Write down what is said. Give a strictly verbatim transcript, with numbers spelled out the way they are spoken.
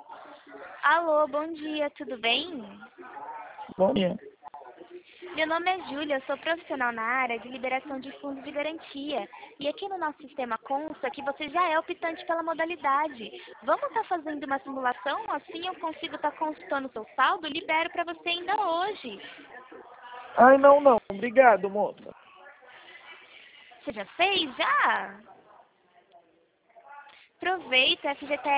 Alô, bom dia, tudo bem? Bom dia. Meu nome é Júlia, eu sou profissional na área de liberação de fundos de garantia. E aqui no nosso sistema consta que você já é optante pela modalidade. Vamos estar fazendo uma simulação? Assim eu consigo estar consultando o seu saldo? Libero para você ainda hoje. Ai, não, não. Obrigado, moça. Você já fez? Já? Aproveita, F G T S